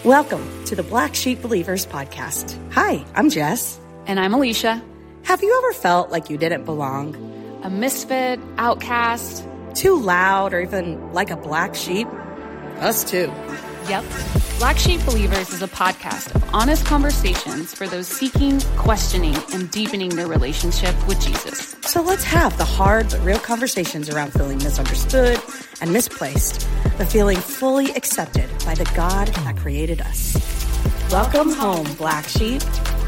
Welcome to the Black Sheep Believers podcast. Hi, I'm Jess. And I'm Alicia. Have you ever felt like you didn't belong? A misfit, outcast. Too loud, or even like a black sheep? Us too. Yep. Black Sheep Believers is a podcast of honest conversations for those seeking, questioning, and deepening their relationship with Jesus. So let's have the hard but real conversations around feeling misunderstood and misplaced, but feeling fully accepted by the God that created us. Welcome home, Black Sheep.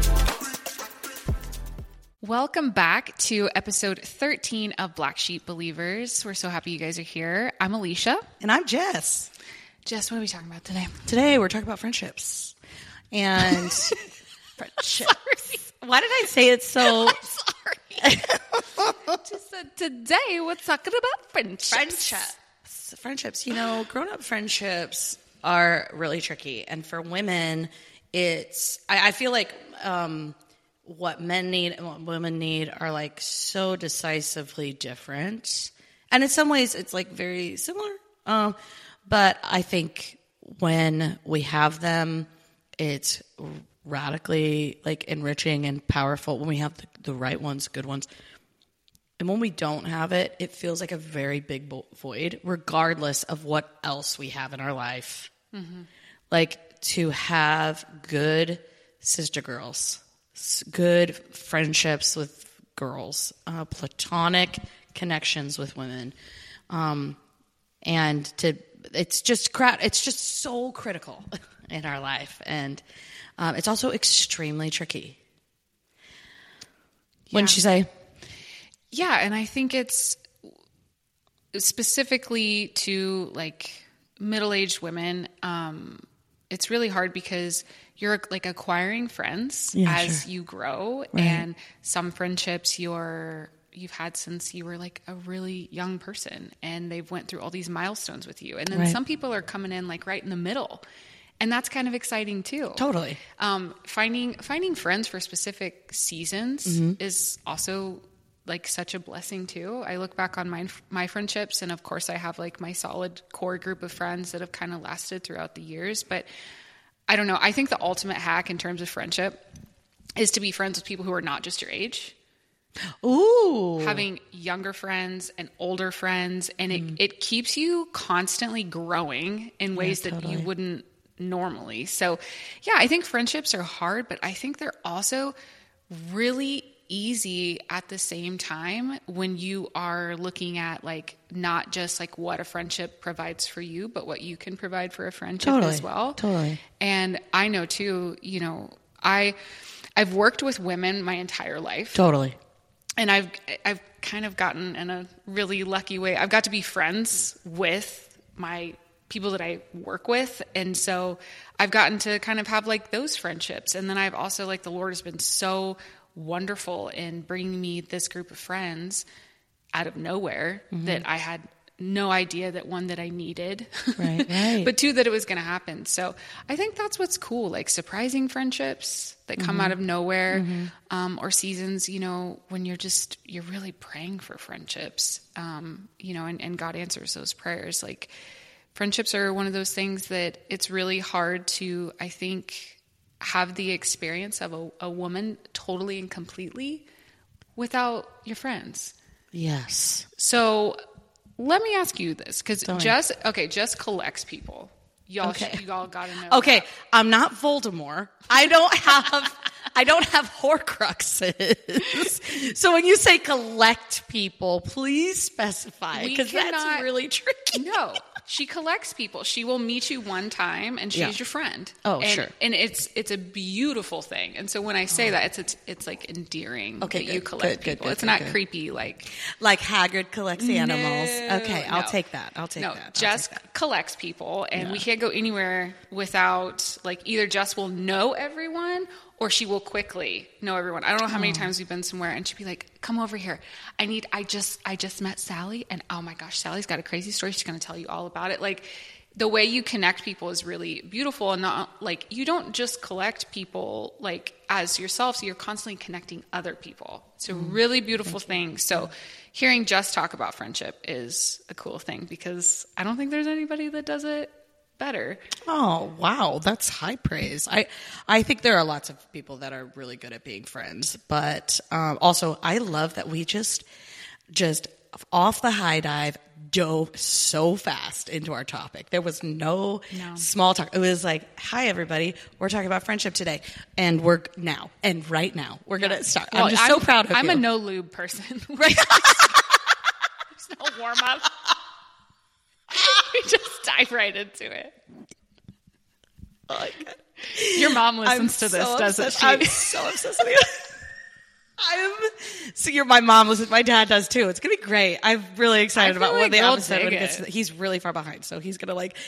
Welcome back to episode 13 of Black Sheep Believers. We're so happy you guys are here. I'm Alicia. And I'm Jess. Jess, what are we talking about today? Today we're talking about friendships. And friendships. Why did I say it so? I'm sorry. Just said today we're talking about friendships. Friendships. You know, grown-up friendships are really tricky. And for women, it's, I feel like what men need and what women need are like so decisively different. And in some ways, it's like very similar. But I think when we have them, it's radically like enriching and powerful when we have the right ones, good ones. And when we don't have it, it feels like a very big void, regardless of what else we have in our life. Mm-hmm. Like to have good sister girls, good friendships with girls, platonic connections with women, and it's just so critical in our life, and it's also extremely tricky. Wouldn't you say? Yeah, and I think it's specifically to like middle-aged women. It's really hard because you're like acquiring friends as you grow, right. And some friendships you've had since you were like a really young person, and they've went through all these milestones with you, and then some people are coming in like right in the middle, and that's kind of exciting too. Totally. Finding friends for specific seasons is also like such a blessing too. I look back on my friendships, and of course I have like my solid core group of friends that have kind of lasted throughout the years. But I don't know. I think the ultimate hack in terms of friendship is to be friends with people who are not just your age. Ooh. Having younger friends and older friends, and it keeps you constantly growing in ways that you wouldn't normally. So yeah, I think friendships are hard, but I think they're also really easy at the same time when you are looking at like not just like what a friendship provides for you, but what you can provide for a friendship as well. Totally. And I know too, you know, I've worked with women my entire life. Totally. And I've kind of gotten in a really lucky way. I've got to be friends with my people that I work with. And so I've gotten to kind of have like those friendships. And then I've also like the Lord has been so wonderful in bringing me this group of friends out of nowhere that I had no idea that one, that I needed, right. but two, that it was going to happen. So I think that's what's cool, like surprising friendships that come out of nowhere, or seasons, you know, when you're really praying for friendships, you know, and God answers those prayers. Like friendships are one of those things that it's really hard to, I think, have the experience of a woman totally and completely without your friends. Yes. So let me ask you this, because Jess collects people. Y'all gotta know. Okay, that. I'm not Voldemort. I don't have Horcruxes. So when you say collect people, please specify, because that's really tricky. No. She collects people. She will meet you one time, and she's your friend. Oh, sure. And it's a beautiful thing. And so when I say that, it's like endearing that you collect people. It's not creepy like Hagrid collects animals. Okay, I'll take that. Jess collects people, and we can't go anywhere without like either Jess will know everyone or she will quickly know everyone. I don't know how many times we've been somewhere and she'd be like, come over here. I just met Sally, and oh my gosh, Sally's got a crazy story. She's going to tell you all about it. Like the way you connect people is really beautiful, and not like you don't just collect people like as yourself. So you're constantly connecting other people. It's a really beautiful thing. So hearing Jess talk about friendship is a cool thing, because I don't think there's anybody that does it better. Oh, wow. That's high praise. I think there are lots of people that are really good at being friends, but also I love that we just off the high dive dove so fast into our topic. There was no small talk. It was like, hi, everybody. We're talking about friendship today. And right now, we're going to start. Well, I'm just so proud of you. I'm a no lube person. Right. There's no warm up. We just dive right into it. Oh my God. Your mom listens to this, doesn't she? I'm so obsessed with you. My mom listens. My dad does too. It's gonna be great. I'm really excited about what the episode when he gets. He's really far behind, so he's gonna like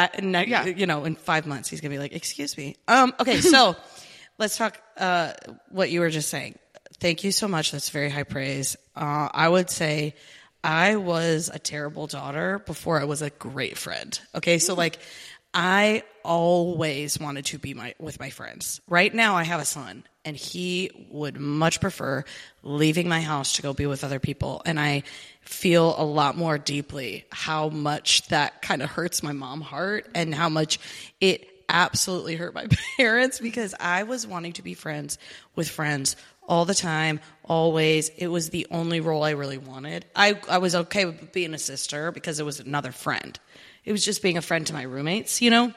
in 5 months he's gonna be like, "Excuse me." Okay, so let's talk. What you were just saying. Thank you so much. That's very high praise. I would say I was a terrible daughter before I was a great friend. Okay, so like I always wanted to be with my friends. Right now I have a son and he would much prefer leaving my house to go be with other people. And I feel a lot more deeply how much that kind of hurts my mom heart and how much it absolutely hurt my parents because I was wanting to be friends with friends all the time, always. It was the only role I really wanted. I was okay with being a sister because it was another friend. It was just being a friend to my roommates,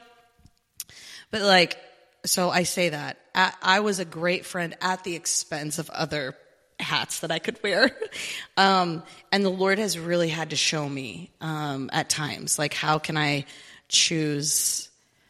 But like, so I say that. I was a great friend at the expense of other hats that I could wear. And the Lord has really had to show me at times, like, how can I choose,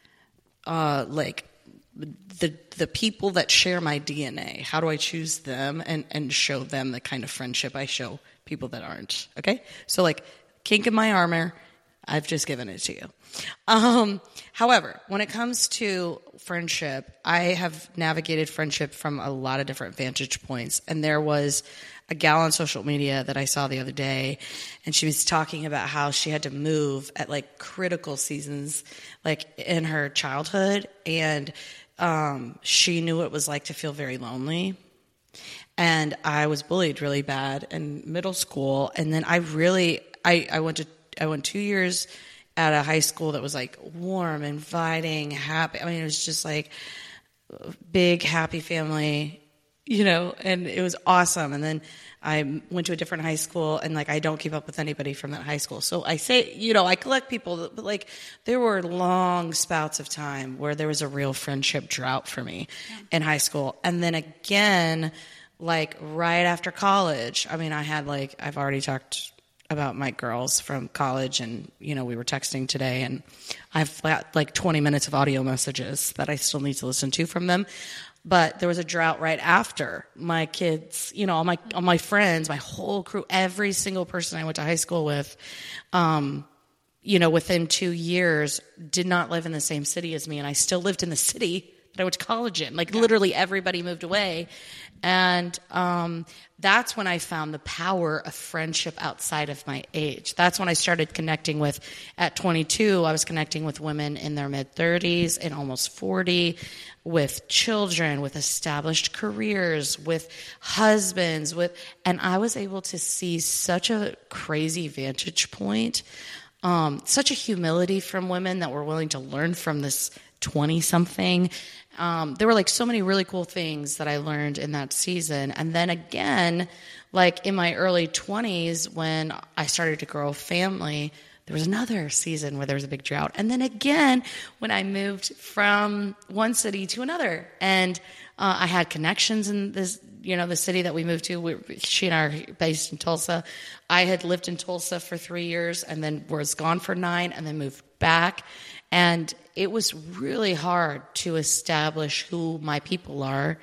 like, the people that share my DNA? How do I choose them and show them the kind of friendship I show people that aren't? Okay? So, like, kink in my armor, I've just given it to you. However, when it comes to friendship, I have navigated friendship from a lot of different vantage points. And there was a gal on social media that I saw the other day, and she was talking about how she had to move at like critical seasons, like in her childhood. And she knew what it was like to feel very lonely. And I was bullied really bad in middle school. And then I went 2 years at a high school that was like warm, inviting, happy. I mean, it was just like big, happy family, and it was awesome. And then I went to a different high school and like, I don't keep up with anybody from that high school. So I say, I collect people, but like there were long spouts of time where there was a real friendship drought for me in high school. And then again, like right after college, I mean, I've already talked about my girls from college, and we were texting today, and I've got like 20 minutes of audio messages that I still need to listen to from them. But there was a drought right after. My kids, all my friends, my whole crew, every single person I went to high school with, within 2 years did not live in the same city as me, and I still lived in the city that I went to college in. Like literally everybody moved away. And that's when I found the power of friendship outside of my age. That's when I started connecting with, at 22, I was connecting with women in their mid-30s and almost 40, with children, with established careers, with husbands, and I was able to see such a crazy vantage point, such a humility from women that were willing to learn from this 20-something. There were like so many really cool things that I learned in that season. And then again, like in my early 20s, when I started to grow a family, there was another season where there was a big drought. And then again, when I moved from one city to another, and I had connections in this, the city that we moved to. She and I are based in Tulsa. I had lived in Tulsa for 3 years and then was gone for 9 and then moved back. And it was really hard to establish who my people are,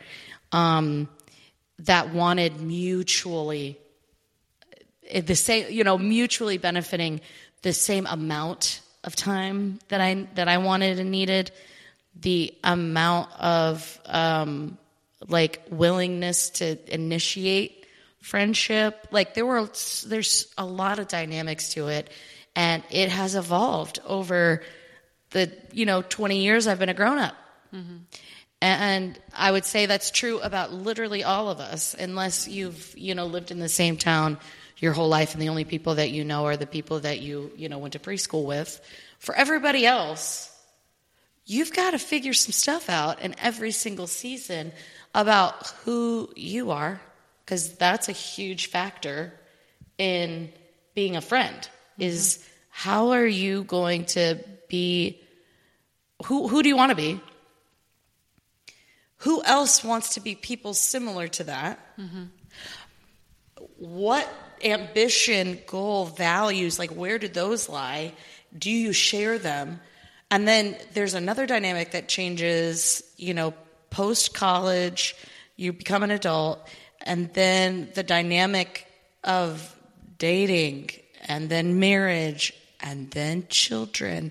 that wanted mutually the same, mutually benefiting the same amount of time that I wanted and needed, the amount of willingness to initiate friendship. Like there's a lot of dynamics to it, and it has evolved over the 20 years I've been a grown-up. Mm-hmm. And I would say that's true about literally all of us, unless you've lived in the same town your whole life and the only people that you know are the people that you went to preschool with. For everybody else, you've got to figure some stuff out in every single season about who you are, because that's a huge factor in being a friend, is how are you going to be, who do you want to be? Who else wants to be people similar to that? What ambition, goal, values, like where do those lie? Do you share them? And then there's another dynamic that changes, post-college, you become an adult, and then the dynamic of dating, and then marriage, and then children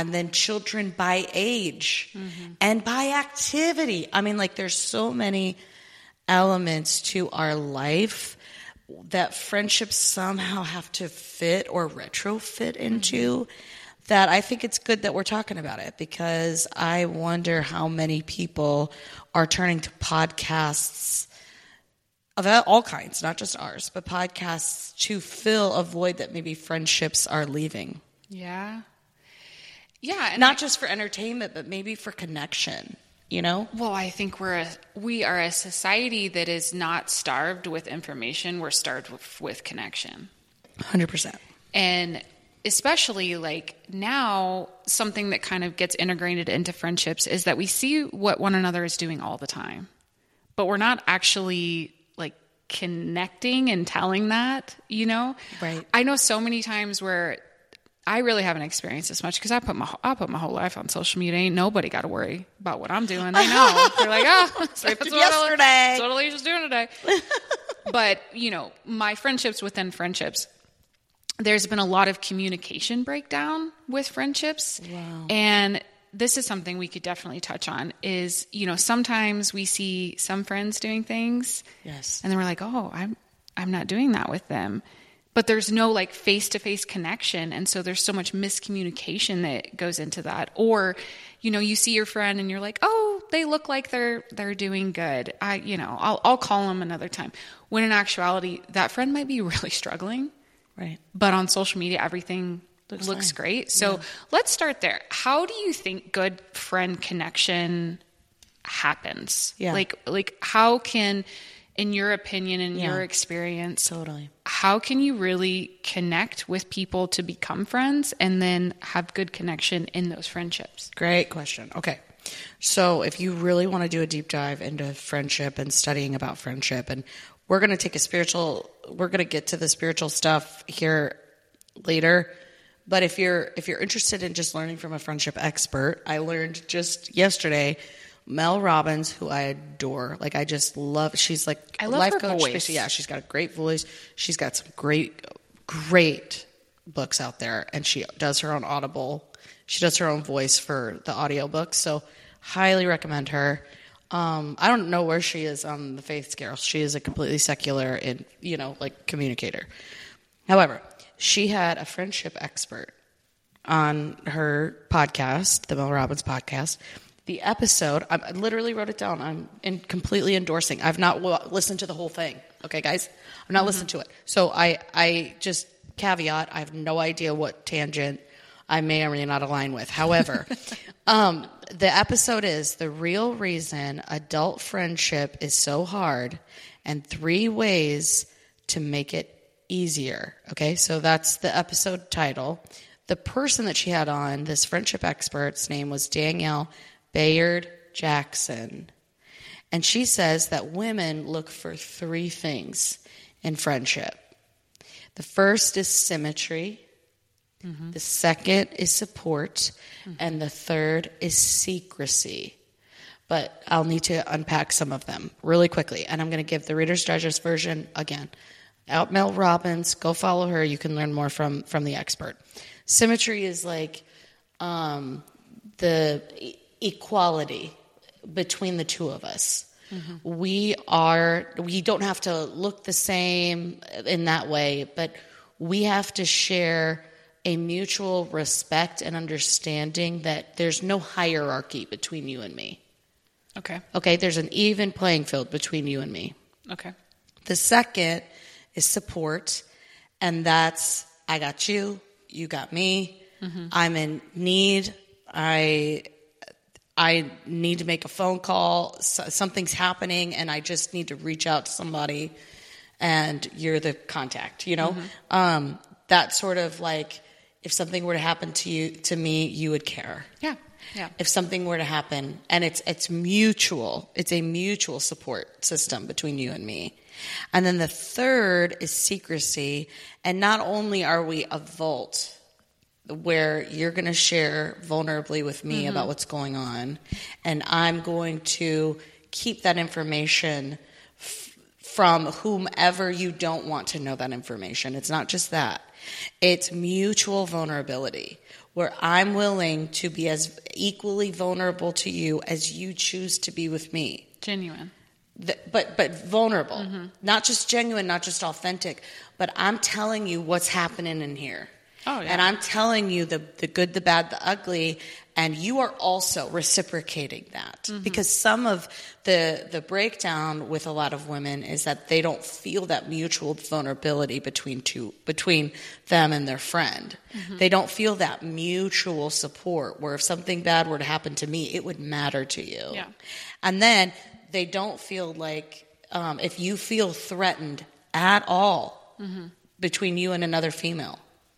by age, and by activity. I mean, like, there's so many elements to our life that friendships somehow have to fit or retrofit into, that I think it's good that we're talking about it, because I wonder how many people are turning to podcasts of all kinds, not just ours, but podcasts to fill a void that maybe friendships are leaving. Yeah. Yeah. And not just for entertainment, but maybe for connection, Well, I think we are a society that is not starved with information. We're starved with connection. 100%. And especially like now, something that kind of gets integrated into friendships is that we see what one another is doing all the time, but we're not actually like connecting and telling that, Right. I know so many times where I really haven't experienced this much because I put my whole life on social media. Ain't nobody got to worry about what I'm doing. They know. They're like, that's yesterday. What Alicia's doing today. But, my friendships within friendships, there's been a lot of communication breakdown with friendships. Wow. And this is something we could definitely touch on is, sometimes we see some friends doing things. Yes. And then we're like, oh, I'm not doing that with them. But there's no like face-to-face connection. And so there's so much miscommunication that goes into that. Or, you see your friend and you're like, oh, they look like they're doing good. I'll call them another time. When in actuality, that friend might be really struggling. Right. But on social media, everything looks great. So let's start there. How do you think good friend connection happens? Yeah. Like how can, in your opinion and your experience, totally, how can you really connect with people to become friends and then have good connection in those friendships? Great question. Okay. So if you really want to do a deep dive into friendship and studying about friendship, and we're going to get to the spiritual stuff here later. But if you're interested in just learning from a friendship expert, I learned just yesterday, Mel Robbins, who I adore. Like, I just love, she's like I a love life her coach. voice. Yeah, she's got a great voice. She's got some great books out there, and she does her own Audible. She does her own voice for the audiobooks. So highly recommend her. I don't know where she is on the faith scale. She is a completely secular and, communicator. However, she had a friendship expert on her podcast, the Mel Robbins podcast. The episode, I literally wrote it down. I'm completely endorsing. I've not listened to the whole thing. Okay, guys? I've not listened to it. So I just caveat, I have no idea what tangent I may or may not align with. However, the episode is The Real Reason Adult Friendship is So Hard and 3 Ways to Make It Easier. Okay, so that's the episode title. The person that she had on, this friendship expert's name was Danielle Bayard Jackson. And she says that women look for 3 things in friendship. The first is symmetry. Mm-hmm. The second is support. Mm-hmm. And the third is secrecy. But I'll need to unpack some of them really quickly. And I'm going to give the Reader's Digest version again. Mel Robbins, go follow her. You can learn more from the expert. Symmetry is like the equality between the two of us. Mm-hmm. We don't have to look the same in that way, but we have to share a mutual respect and understanding that there's no hierarchy between you and me. Okay, there's an even playing field between you and me. Okay. The second is support, and that's I got you, you got me. Mm-hmm. I'm in need. I need to make a phone call, something's happening, and I just need to reach out to somebody, and you're the contact, you know? That sort of like, if something were to happen to me, you would care. Yeah. Yeah. If something were to happen, and it's mutual, it's a mutual support system between you and me. And then the third is secrecy. And not only are we a vault where you're going to share vulnerably with me about what's going on, and I'm going to keep that information from whomever you don't want to know that information. It's not just that. It's mutual vulnerability, where I'm willing to be as equally vulnerable to you as you choose to be with me. Genuine. But vulnerable. Not just genuine, not just authentic, but I'm telling you what's happening in here. Oh, yeah. And I'm telling you the good, the bad, the ugly, and you are also reciprocating that. Because some of the breakdown with a lot of women is that they don't feel that mutual vulnerability between them and their friend. They don't feel that mutual support where if something bad were to happen to me, it would matter to you. Yeah. And then they don't feel like if you feel threatened at all between you and another female,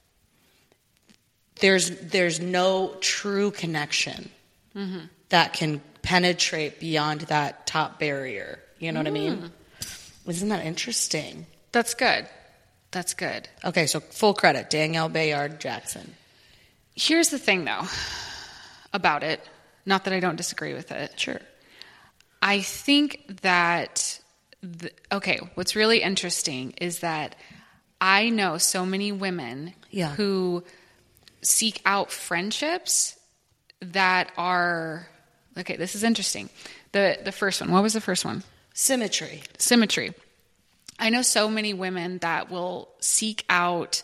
there's no true connection that can penetrate beyond that top barrier. You know what I mean? Isn't that interesting? That's good. That's good. Okay, so full credit, Danielle Bayard Jackson. Here's the thing, though, about it. Not that I don't disagree with it. Sure. I think that, what's really interesting is that I know so many women who seek out friendships that are, this is interesting. The first one, what was the first one? Symmetry. I know so many women that will seek out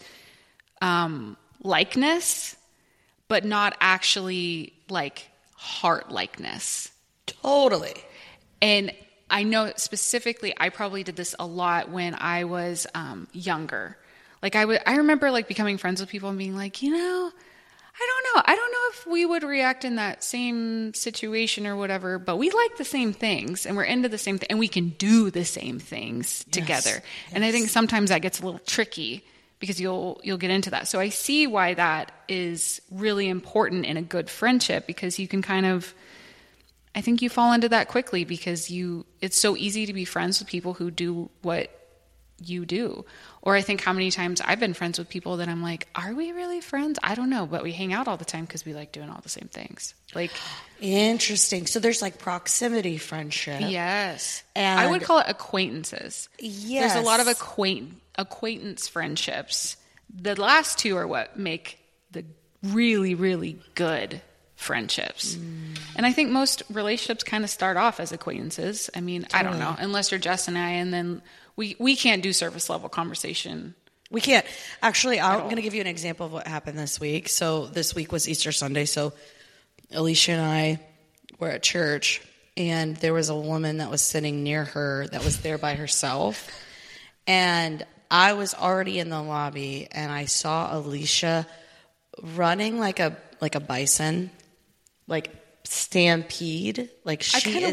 likeness, but not actually like heart likeness. Totally. And I know specifically, I probably did this a lot when I was younger. Like I remember like becoming friends with people and being like, you know, I don't know if we would react in that same situation or whatever, but we like the same things and we're into the same thing and we can do the same things together. Yes. And I think sometimes that gets a little tricky because you'll get into that. So I see why that is really important in a good friendship, because you can kind of, I think you fall into that quickly because it's so easy to be friends with people who do what you do. Or I think how many times I've been friends with people that I'm like, are we really friends? I don't know, but we hang out all the time because we like doing all the same things. Like, interesting. So there's like proximity friendship. Yes. And I would call it acquaintances. Yes. There's a lot of acquaintance friendships. The last two are what make the really, really good friendships. And I think most relationships kind of start off as acquaintances. I mean, totally. I don't know, unless you're Jess and I, and then we can't do surface level conversation. We can't. Actually, I'm going to give you an example of what happened this week. So this week was Easter Sunday. So Alicia and I were at church, and there was a woman that was sitting near her that was there by herself. And I was already in the lobby, and I saw Alicia running like a bison, like stampede. Like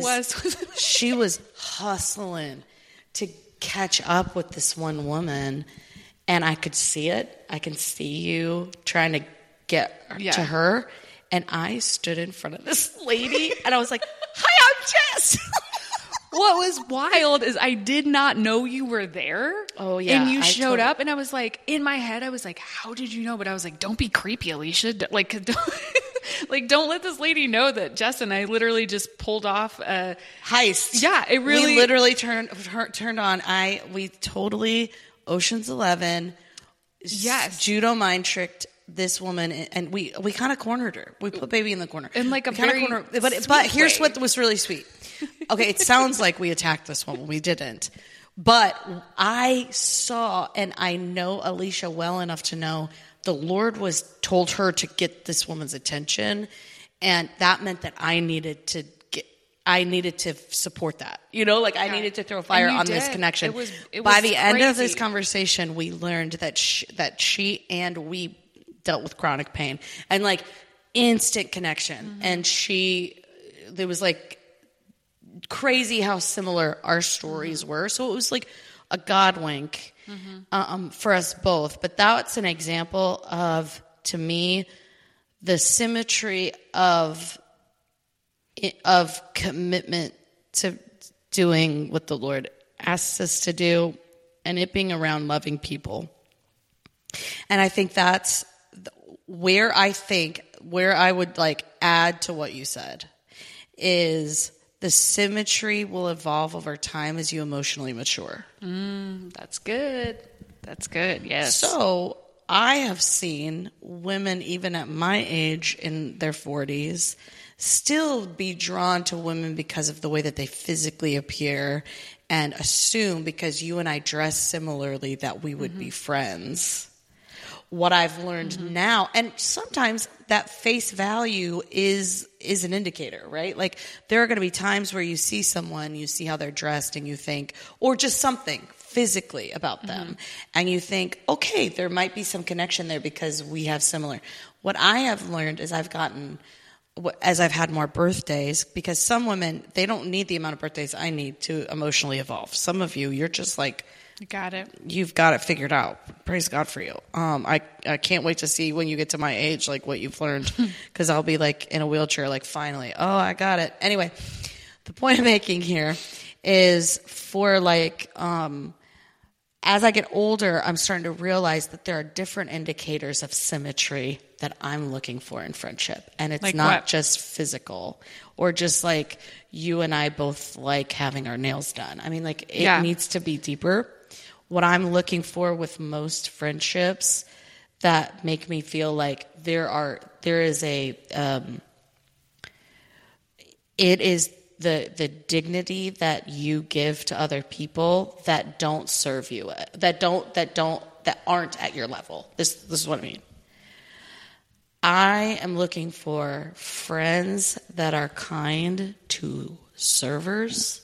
she was hustling to catch up with this one woman, and I could see it. I can see you trying to get to her, and I stood in front of this lady, and I was like, "Hi, I'm Jess." What was wild is I did not know you were there. Oh, yeah. And you showed up, and I was like, in my head, I was like, how did you know? But I was like, don't be creepy, Alicia. Like, don't let this lady know that Jess and I literally just pulled off a heist. Yeah, it really. We literally turned on. We totally Ocean's 11. Yes. Judo mind tricked this woman, and we kind of cornered her. We put baby in the corner. In like a very but here's what was really sweet. Okay, it sounds like we attacked this woman. We didn't. But I saw, and I know Alicia well enough to know the Lord told her to get this woman's attention, and that meant that I needed to support that. You know, like I needed to throw fire on this connection. It By was the end of this crazy. conversation, we learned that she and we dealt with chronic pain and like instant connection. And she it was like crazy how similar our stories were. So it was like a God wink for us both. But that's an example of, to me, the symmetry of commitment to doing what the Lord asks us to do, and it being around loving people. And I think that's where I would like add to what you said is the symmetry will evolve over time as you emotionally mature. That's good. That's good. Yes. So I have seen women, even at my age in their 40s, still be drawn to women because of the way that they physically appear and assume because you and I dress similarly that we would be friends. What I've learned now, and sometimes that face value is an indicator, right? Like there are going to be times where you see someone, you see how they're dressed and you think, or just something physically about them. And you think, okay, there might be some connection there because we have similar. What I have learned is as I've had more birthdays, because some women, they don't need the amount of birthdays I need to emotionally evolve. Some of you, you're just like, You got it. You've got it figured out. Praise God for you. I can't wait to see when you get to my age, like what you've learned, because I'll be like in a wheelchair, like finally, oh, I got it. Anyway, the point I'm making here is for like, as I get older, I'm starting to realize that there are different indicators of symmetry that I'm looking for in friendship. And it's like not what? just physical or just like you and I both like having our nails done. I mean, like it needs to be deeper. What I'm looking for with most friendships that make me feel like it is the dignity that you give to other people that don't serve you, that aren't at your level. This is what I mean. I am looking for friends that are kind to servers,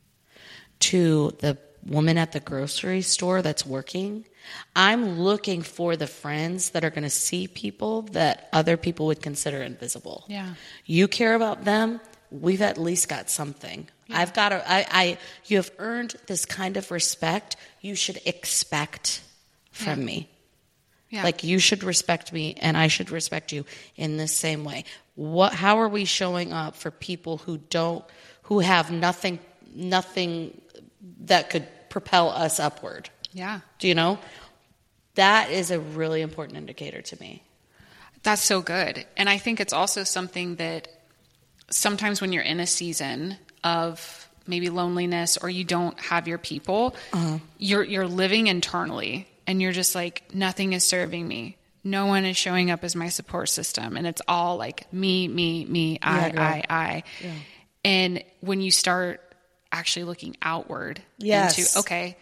to the woman at the grocery store that's working. I'm looking for the friends that are going to see people that other people would consider invisible. Yeah. You care about them, we've at least got something. Yeah. You have earned this kind of respect you should expect from me. Yeah. Like you should respect me and I should respect you in the same way. How are we showing up for people who have nothing that could propel us upward? Yeah. Do you know? That is a really important indicator to me. That's so good. And I think it's also something that sometimes when you're in a season of maybe loneliness or you don't have your people, you're living internally and you're just like, nothing is serving me. No one is showing up as my support system. And it's all like me, I. Yeah. And when you start actually looking outward into, okay,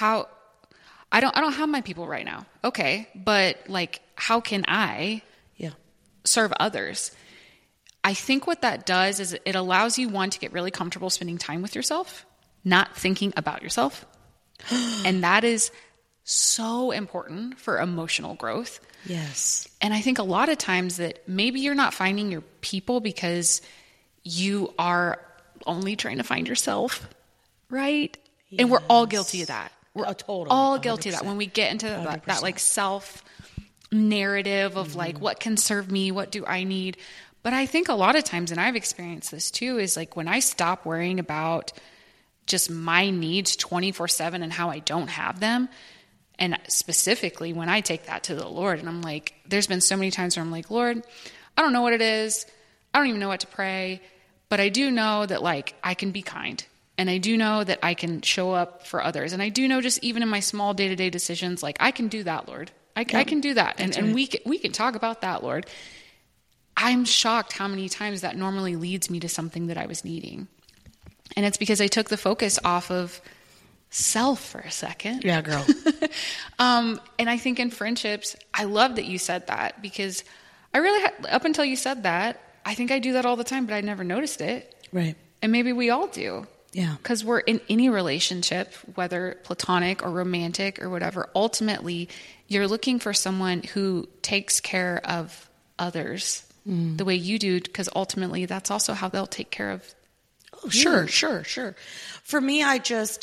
I don't have my people right now. Okay. But like, how can I serve others? I think what that does is it allows you, one, to get really comfortable spending time with yourself, not thinking about yourself. And that is so important for emotional growth. Yes. And I think a lot of times that maybe you're not finding your people because you are only trying to find yourself, right? Yes. And we're all guilty of that. We're totally all guilty 100%. Of that. When we get into that like self narrative of like, what can serve me? What do I need? But I think a lot of times, and I've experienced this too, is like when I stop worrying about just my needs 24/7 and how I don't have them. And specifically when I take that to the Lord and I'm like, there's been so many times where I'm like, Lord, I don't know what it is. I don't even know what to pray, but I do know that like I can be kind and I do know that I can show up for others. And I do know just even in my small day-to-day decisions, like I can do that, Lord. I can do that. And we can talk about that, Lord. I'm shocked how many times that normally leads me to something that I was needing. And it's because I took the focus off of self for a second. Yeah, girl. And I think in friendships, I love that you said that because I really, up until you said that, I think I do that all the time, but I never noticed it. Right. And maybe we all do. Yeah. Because we're in any relationship, whether platonic or romantic or whatever, ultimately you're looking for someone who takes care of others. the way you do, because ultimately that's also how they'll take care of. Oh, sure. For me, I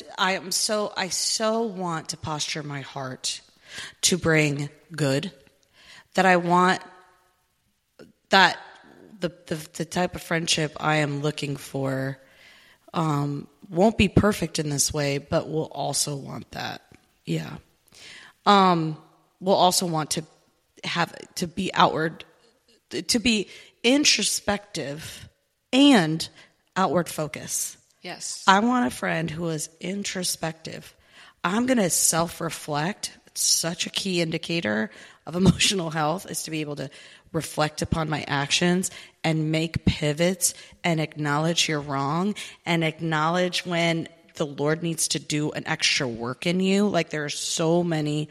so want to posture my heart to bring good, that I want that the type of friendship I am looking for won't be perfect in this way, but will also want that. Yeah. We'll also want to be outward, to be introspective and outward focus. Yes. I want a friend who is introspective. I'm going to self-reflect. It's such a key indicator of emotional health, is to be able to reflect upon my actions and make pivots and acknowledge you're wrong and acknowledge when the Lord needs to do an extra work in you. Like, there are so many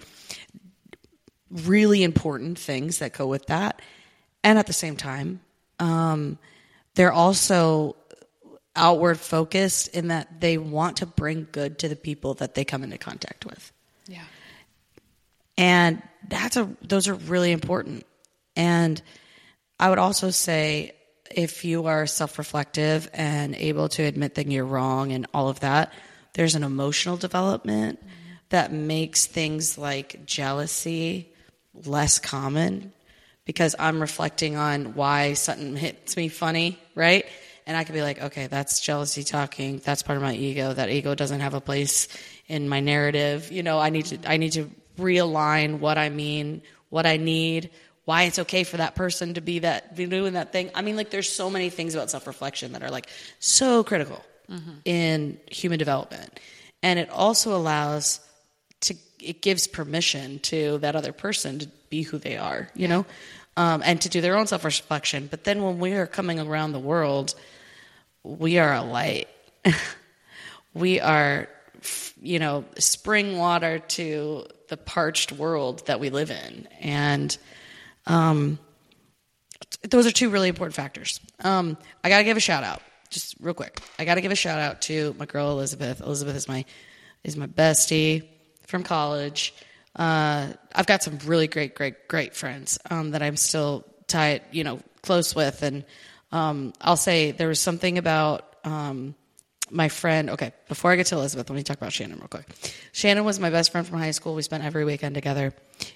really important things that go with that. And at the same time, they're also outward focused in that they want to bring good to the people that they come into contact with. Yeah. And those are really important. And I would also say, if you are self-reflective and able to admit that you're wrong and all of that, there's an emotional development that makes things like jealousy less common, because I'm reflecting on why something hits me funny, right? And I could be like, okay, that's jealousy talking. That's part of my ego. That ego doesn't have a place in my narrative. I need to realign what I mean, what I need, why it's okay for that person to be doing that thing. I mean, like, there's so many things about self-reflection that are like so critical in human development. And it also it gives permission to that other person to be who they are, you know, and to do their own self-reflection. But then when we are coming around the world, we are a light. We are, spring water to the parched world that we live in. And those are two really important factors. I got to give a shout out, just real quick. I got to give a shout out to my girl, Elizabeth. Elizabeth is my bestie from college. I've got some really great friends that I'm still tied, close with. And I'll say there was something about my friend. Okay, before I get to Elizabeth, let me talk about Shannon real quick. Shannon was my best friend from high school. We spent every weekend together.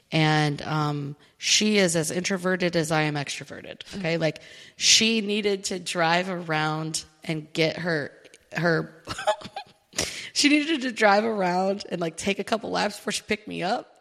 And she is as introverted as I am extroverted. Okay, like, she needed to drive around and get her she needed to drive around and like take a couple laps before she picked me up.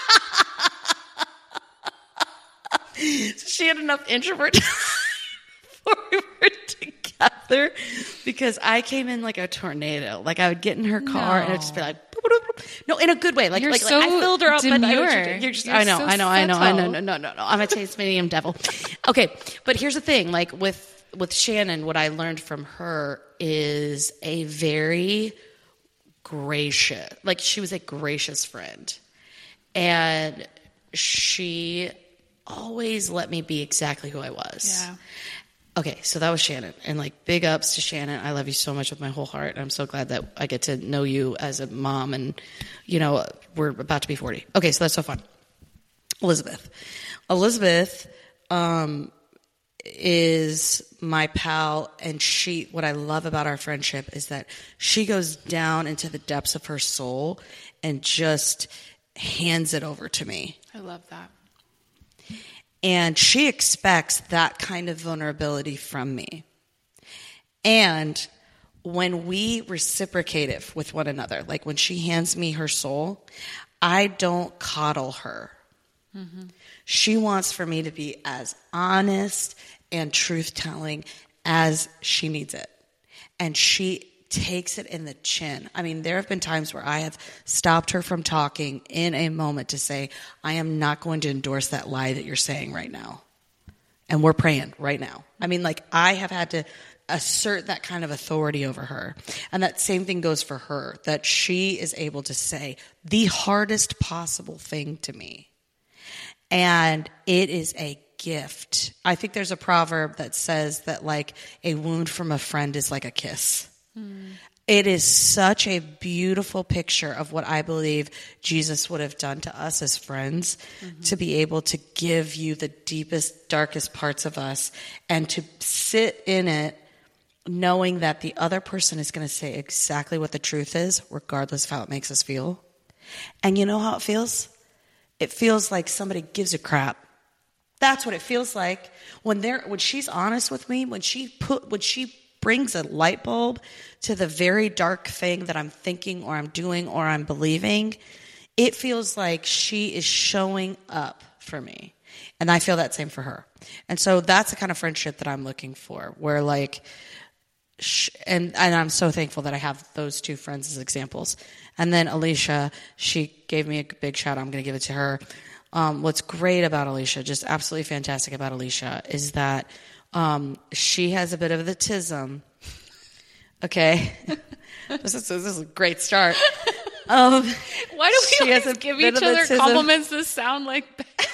So she had enough introvert before we were together, because I came in like a tornado. Like, I would get in her car and it would just be like, no, in a good way. Like, you're like, so I filled her up. demure. But I know. No. I'm a taste medium devil. Okay, but here's the thing. Like, with Shannon, what I learned from her is a very gracious, like, she was a gracious friend, and she always let me be exactly who I was. Yeah. Okay, so that was Shannon, and like, big ups to Shannon. I love you so much with my whole heart. I'm so glad that I get to know you as a mom, and we're about to be 40. Okay, so that's so fun. Elizabeth is my pal, and what I love about our friendship is that she goes down into the depths of her soul and just hands it over to me. I love that. And she expects that kind of vulnerability from me. And when we reciprocate it with one another, like when she hands me her soul, I don't coddle her. Mm-hmm. She wants for me to be as honest and truth-telling as she needs it. And she takes it in the chin. I mean, there have been times where I have stopped her from talking in a moment to say, I am not going to endorse that lie that you're saying right now. And we're praying right now. I mean, like, I have had to assert that kind of authority over her. And that same thing goes for her, that she is able to say the hardest possible thing to me. And it is a gift. I think there's a proverb that says that, like, a wound from a friend is like a kiss. It is such a beautiful picture of what I believe Jesus would have done to us as friends, to be able to give you the deepest, darkest parts of us and to sit in it knowing that the other person is going to say exactly what the truth is, regardless of how it makes us feel. And you know how it feels? It feels like somebody gives a crap. That's what it feels like when she's honest with me, when she brings a light bulb to the very dark thing that I'm thinking or I'm doing or I'm believing. It feels like she is showing up for me. And I feel that same for her. And so that's the kind of friendship that I'm looking for, where like, and I'm so thankful that I have those two friends as examples. And then Alicia, she gave me a big shout out. I'm going to give it to her. What's great about Alicia, just absolutely fantastic about Alicia, is that she has a bit of the tism. Okay. This is a great start. Why do we always give each other compliments that sound like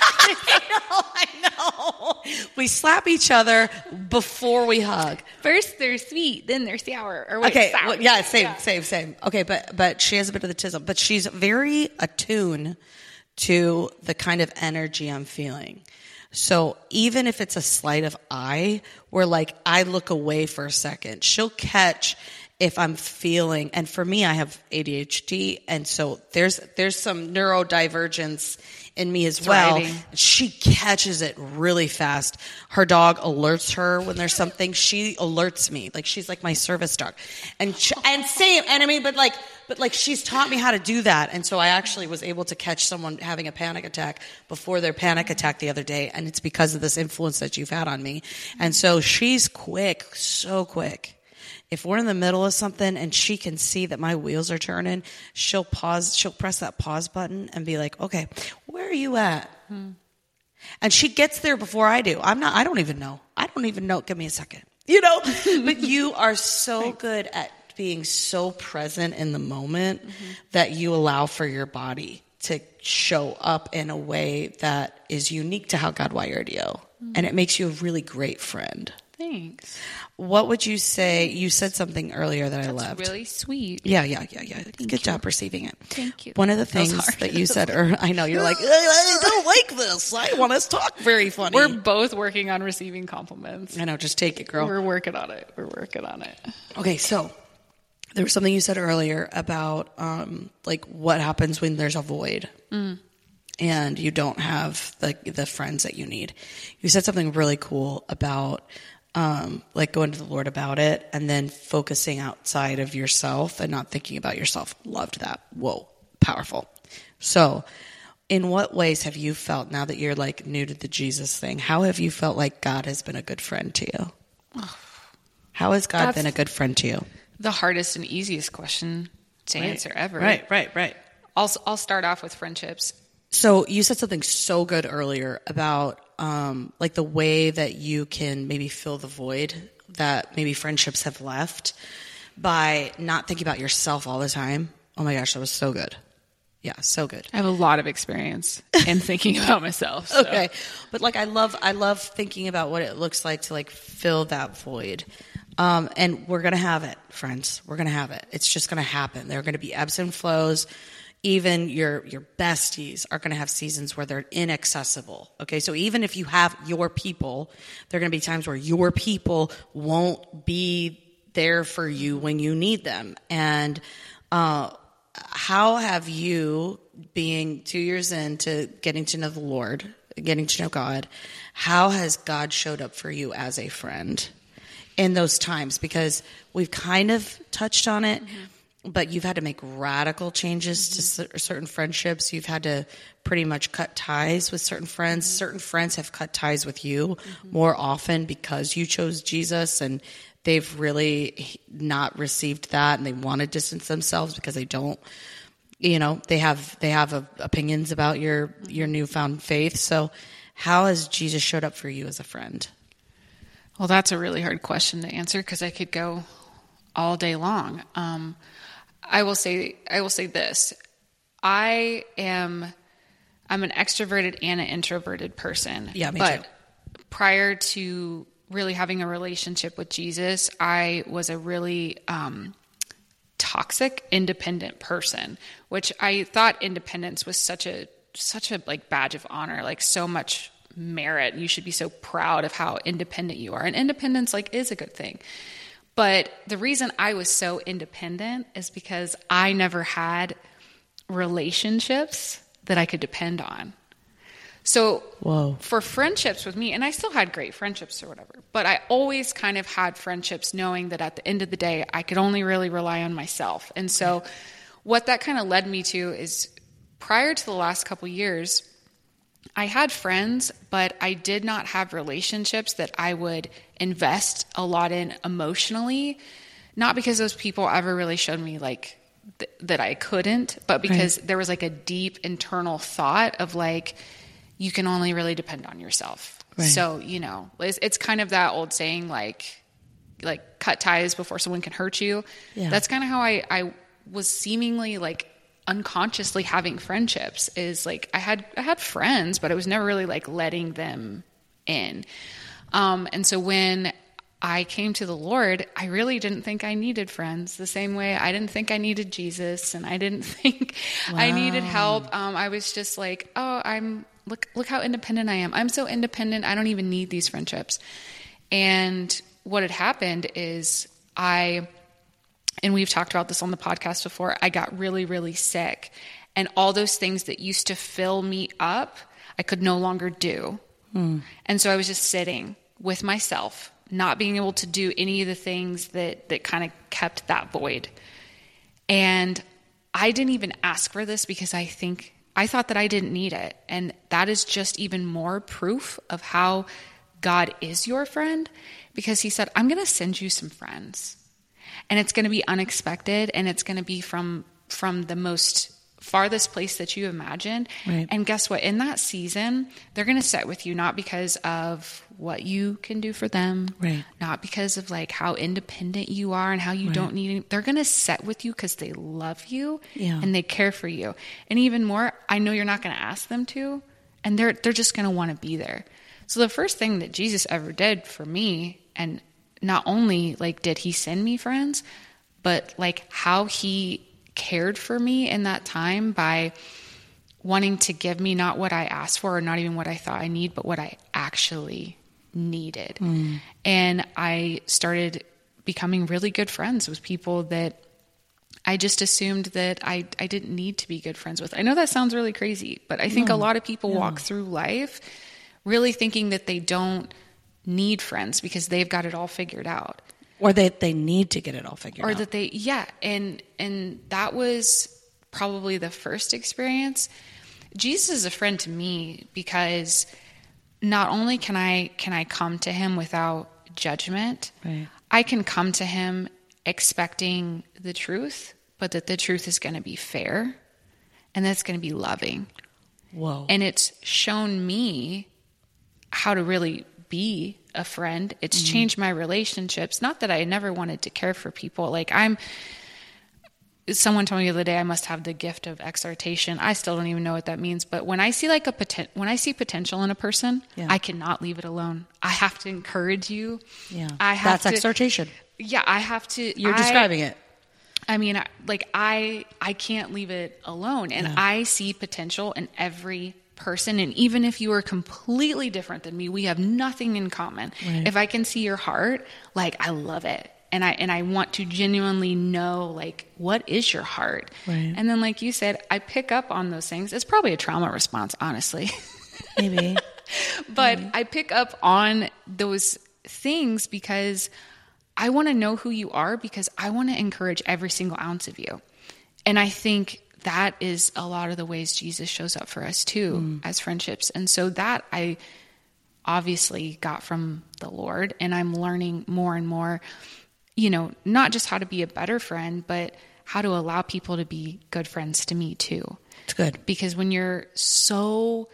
I know. We slap each other before we hug. First they're sweet, then they're sour. Or wait, okay, sour. Well, yeah, same. Okay, but she has a bit of the tism. But she's very attuned to the kind of energy I'm feeling. So even if it's a sleight of eye, where like I look away for a second, she'll catch if I'm feeling, and for me, I have ADHD, and so there's some neurodivergence in me as well. She catches it really fast. Her dog alerts her when there's something. She alerts me, like she's like my service dog, and same. And I mean, but like she's taught me how to do that, and so I actually was able to catch someone having a panic attack before their panic attack the other day, and it's because of this influence that you've had on me. And so she's quick, so quick. If we're in the middle of something and she can see that my wheels are turning, she'll pause, she'll press that pause button and be like, okay, where are you at? And she gets there before I do. I don't even know. Give me a second. You know, but you are so good at being so present in the moment that you allow for your body to show up in a way that is unique to how God wired you. And it makes you a really great friend. Thanks. What would you say? You said something earlier that I loved. Really sweet. Yeah. Good job receiving it. Thank you. One of the things that you said, I know, you're like, I don't like this. I want us to talk very funny. We're both working on receiving compliments. I know, just take it, girl. We're working on it. Okay, so there was something you said earlier about like what happens when there's a void. And you don't have the friends that you need. You said something really cool about like going to the Lord about it and then focusing outside of yourself and not thinking about yourself. Loved that. Whoa, powerful. So in what ways have you felt, now that you're like new to the Jesus thing, how have you felt like God has been a good friend to you? How has God been a good friend to you? The hardest and easiest question to answer ever. Right. I'll start off with friendships. So you said something so good earlier about like the way that you can maybe fill the void that maybe friendships have left by not thinking about yourself all the time. Oh my gosh, that was so good. Yeah, so good. I have a lot of experience in thinking about myself. So. Okay. But like I love thinking about what it looks like to like fill that void. And we're going to have it, friends. We're going to have it. It's just going to happen. There are going to be ebbs and flows. Even your besties are going to have seasons where they're inaccessible. Okay, so even if you have your people, there are going to be times where your people won't be there for you when you need them. And how have you, being 2 years into getting to know the Lord, getting to know God, how has God showed up for you as a friend in those times? Because we've kind of touched on it. But you've had to make radical changes to certain friendships. You've had to pretty much cut ties with certain friends. Certain friends have cut ties with you more often because you chose Jesus, and they've really not received that, and they want to distance themselves because they don't, they have opinions about your newfound faith. So how has Jesus showed up for you as a friend? Well, that's a really hard question to answer because I could go all day long. I will say this. I'm an extroverted and an introverted person. Yeah, me too. prior to really having a relationship with Jesus, I was a really toxic, independent person, which I thought independence was such a like badge of honor, like so much merit. You should be so proud of how independent you are. And independence like is a good thing. But the reason I was so independent is because I never had relationships that I could depend on. So for friendships with me, and I still had great friendships or whatever, but I always kind of had friendships knowing that at the end of the day, I could only really rely on myself. And so what that kind of led me to is prior to the last couple years, I had friends, but I did not have relationships that I would invest a lot in emotionally, not because those people ever really showed me like that I couldn't, but because there was like a deep internal thought of like, you can only really depend on yourself. Right. So, you know, it's kind of that old saying, like cut ties before someone can hurt you. Yeah. That's kind of how I was seemingly like unconsciously having friendships, is like I had friends, but I was never really like letting them in. And so when I came to the Lord, I really didn't think I needed friends the same way I didn't think I needed Jesus, and I didn't think I needed help. I was just like, oh, look how independent I am. I'm so independent. I don't even need these friendships. And what had happened is and we've talked about this on the podcast before, I got really, really sick. And all those things that used to fill me up, I could no longer do. And so I was just sitting with myself, not being able to do any of the things that kind of kept that void. And I didn't even ask for this because I thought that I didn't need it. And that is just even more proof of how God is your friend, because he said, I'm going to send you some friends. And it's going to be unexpected, and it's going to be from the most farthest place that you imagined. Right. And guess what? In that season, they're going to sit with you, not because of what you can do for them, right, not because of like how independent you are and how you don't need any. They're going to sit with you because they love you and they care for you. And even more, I know you're not going to ask them to, and they're just going to want to be there. So the first thing that Jesus ever did for me, and not only like did he send me friends, but like how he cared for me in that time by wanting to give me not what I asked for, or not even what I thought I need, but what I actually needed. And I started becoming really good friends with people that I just assumed that I didn't need to be good friends with. I know that sounds really crazy, but I think a lot of people walk through life really thinking that they don't need friends because they've got it all figured out, or that they need to get it all figured out, or that they and that was probably the first experience. Jesus is a friend to me because not only can I come to him without judgment, right, I can come to him expecting the truth, but that the truth is going to be fair and that's going to be loving. Whoa. And it's shown me how to really be a friend. It's changed my relationships. Not that I never wanted to care for people. Like someone told me the other day, I must have the gift of exhortation. I still don't even know what that means. But when I see when I see potential in a person, I cannot leave it alone. I have to encourage you. Yeah. That's exhortation. Yeah. I have to. You're describing it. I mean, I can't leave it alone. And I see potential in every person. And even if you are completely different than me, we have nothing in common. Right. If I can see your heart, like, I love it. And I want to genuinely know, like, what is your heart? Right. And then, like you said, I pick up on those things. It's probably a trauma response, honestly. Maybe. But I pick up on those things because I want to know who you are, because I want to encourage every single ounce of you. And I think that is a lot of the ways Jesus shows up for us too, as friendships. And so that I obviously got from the Lord, and I'm learning more and more, you know, not just how to be a better friend, but how to allow people to be good friends to me too. It's good. Because when you're so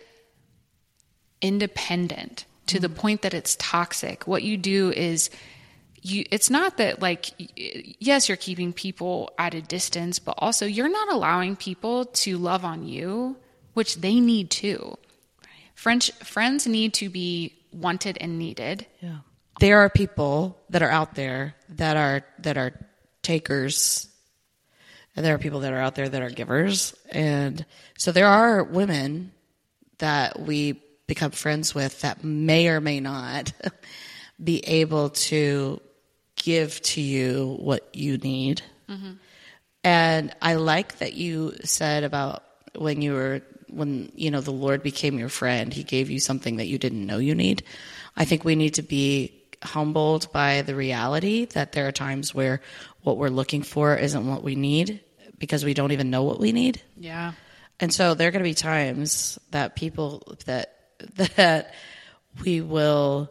independent to the point that it's toxic, what you do is it's not that, like, yes, you're keeping people at a distance, but also you're not allowing people to love on you, which they need too. Friends need to be wanted and needed. Yeah. There are people that are out there that are takers and there are people that are out there that are givers. And so there are women that we become friends with that may or may not be able to give to you what you need. Mm-hmm. And I like that you said about when the Lord became your friend, he gave you something that you didn't know you need. I think we need to be humbled by the reality that there are times where what we're looking for isn't what we need because we don't even know what we need. Yeah. And so there are going to be times that people that we will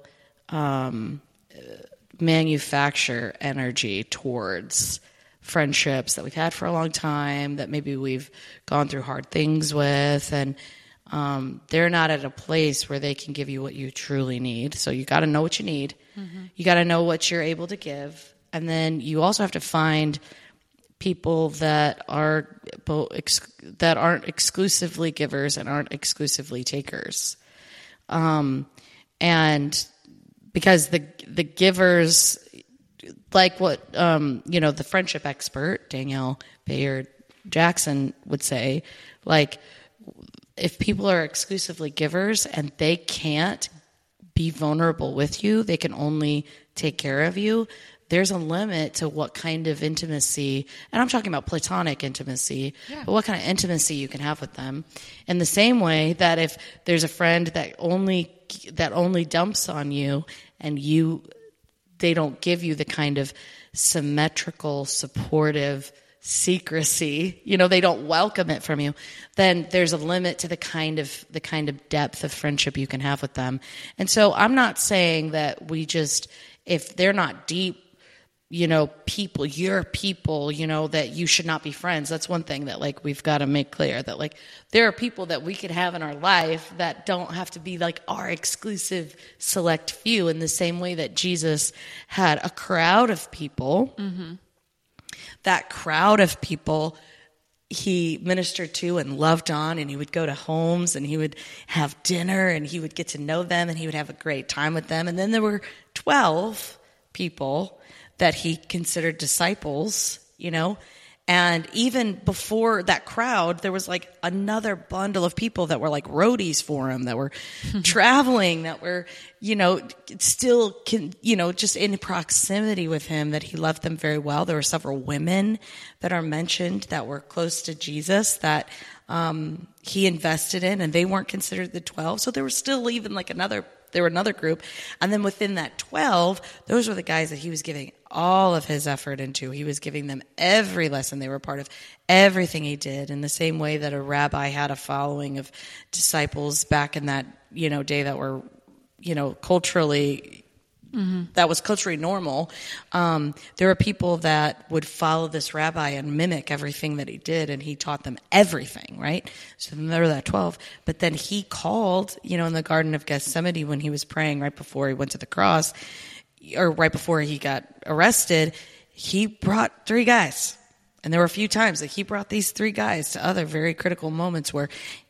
manufacture energy towards friendships that we've had for a long time, that maybe we've gone through hard things with, and they're not at a place where they can give you what you truly need. So you got to know what you need. Mm-hmm. You got to know what you're able to give. And then you also have to find people that aren't exclusively givers and aren't exclusively takers. And because the givers, like what, the friendship expert, Danielle Bayard Jackson would say, like, if people are exclusively givers and they can't be vulnerable with you, they can only take care of you, there's a limit to what kind of intimacy, and I'm talking about platonic intimacy, but what kind of intimacy you can have with them. In the same way that if there's a friend that only dumps on you and they don't give you the kind of symmetrical, supportive secrecy, they don't welcome it from you, then there's a limit to the kind of depth of friendship you can have with them. And so I'm not saying that if they're not deep, people, your people, that you should not be friends. That's one thing that, like, we've got to make clear, that, like, there are people that we could have in our life that don't have to be, like, our exclusive select few, in the same way that Jesus had a crowd of people. Mm-hmm. That crowd of people he ministered to and loved on, and he would go to homes and he would have dinner and he would get to know them and he would have a great time with them. And then there were 12 people that he considered disciples, and even before that crowd, there was like another bundle of people that were like roadies for him, that were traveling, that were, still just in proximity with him, that he loved them very well. There were several women that are mentioned that were close to Jesus that he invested in, and they weren't considered the 12. So there was still even like another group. And then within that 12, those were the guys that he was giving all of his effort into. He was giving them every lesson. They were part of everything he did, in the same way that a rabbi had a following of disciples back in that, day that were, culturally, that was culturally normal. There were people that would follow this rabbi and mimic everything that he did, and he taught them everything, right? So then there were that 12. But then he called, in the Garden of Gethsemane, when he was praying right before he went to the cross, or right before he got arrested, he brought 3 guys. And there were a few times that he brought these 3 guys to other very critical moments where